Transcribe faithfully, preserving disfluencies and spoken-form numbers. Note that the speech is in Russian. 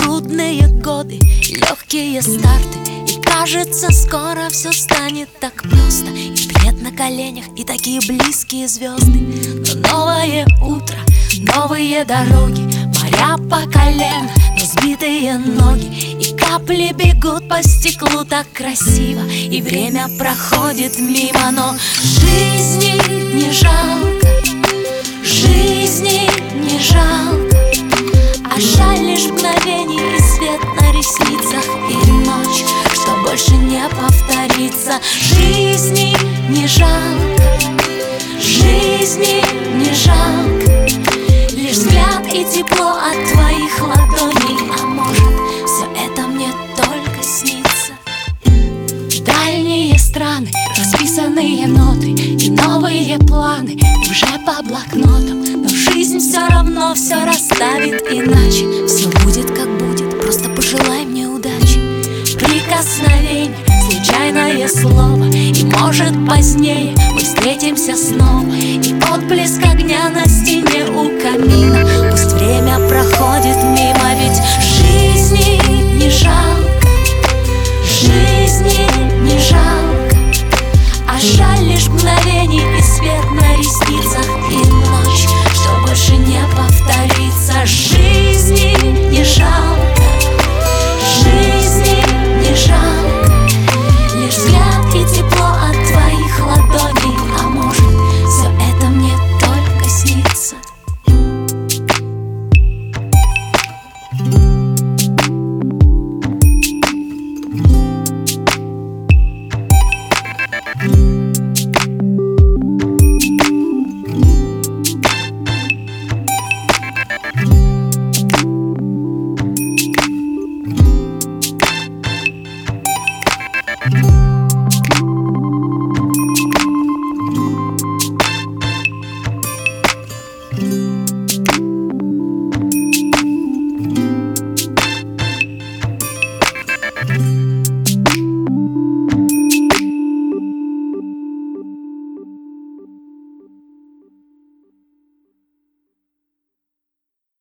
Трудные годы, легкие старты, и кажется, скоро все станет так просто. И бред на коленях, и такие близкие звезды. Но новое утро, новые дороги, моря по колено, но сбитые ноги. И капли бегут по стеклу так красиво, и время проходит мимо. Но жизни не жалко, жизни не жалко, а жаль лишь мгновений и свет на ресницах, и ночь, что больше не повторится. Жизни не жалко, жизни не жалко, лишь взгляд и тепло от твоих ладоней. А может, все это мне только снится? Дальние страны, расписанные ноты и новые планы уже по блокнотам. Но жизнь все равно все расставит иначе. Все будет как будет, просто пожелай мне удачи. Прикосновение, случайное слово, и может позднее мы встретимся снова.